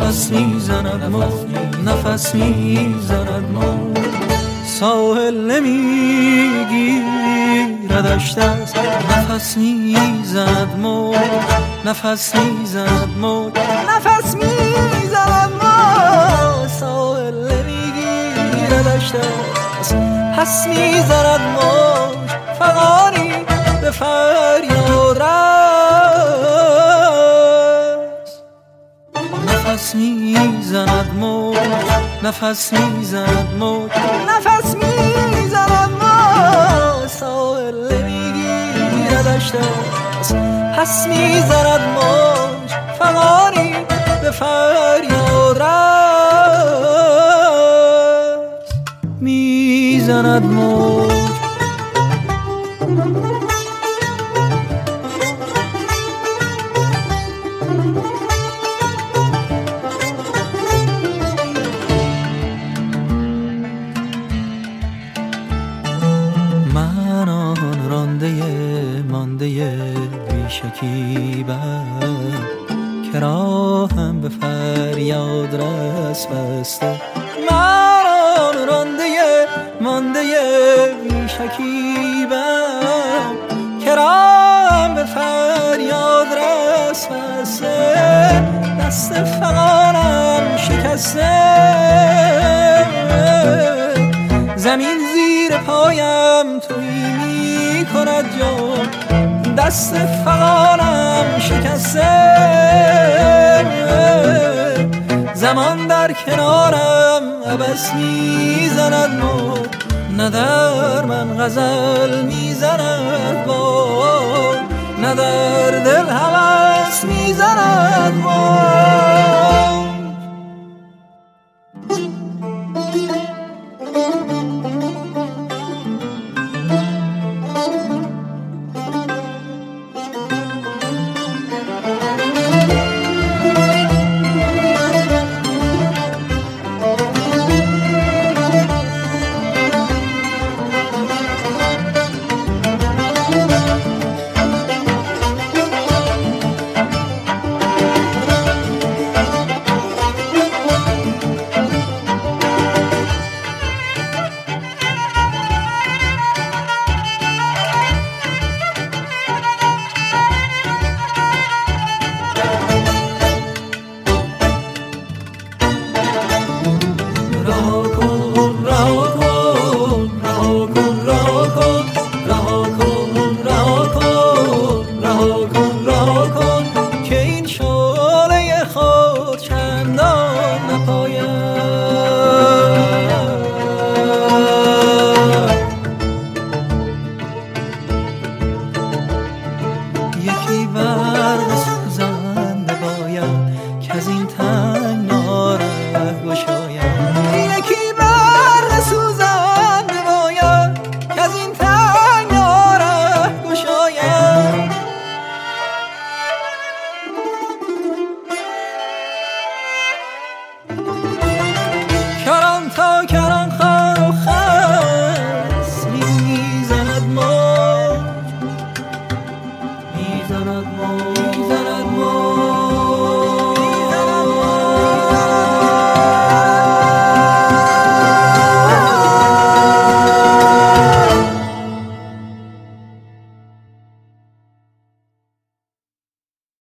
نفس میزند موج، نفس میزند موج. ساحل نمیگیردش دست، نفس میزند موج، نفس میزند موج، نفس میزند موج. ساحل نمیگیردش دست، پس میزند موج، فغانی به فریاد رس. نفس میزند موج، نفس میزند موج، نفس میزند موج. ساحل نمیگیردش دست، پس میزند موج، فغانی به فریاد رس. میزند موج. من آن رانده مانده بی‌شکیبم که راهم به فریاد رس بسته. من آن رانده مانده بی‌شکیبم که راهم به فریاد رس بسته. دست فغانم شکسته، زمین زیر پایم تویی می کند جان. دست فغانم شکسته، زمان در کنارم عبث می زند موج. نه در من غزل می زند باد، نه در دل هوس می زند موج. یکی برق سوزنده باید که از این تنگنا ره گشاید. یکی برق سوزنده باید که از این تنگنا ره گشاید. کران تا کران خر و خس میزند موج، میزند موج.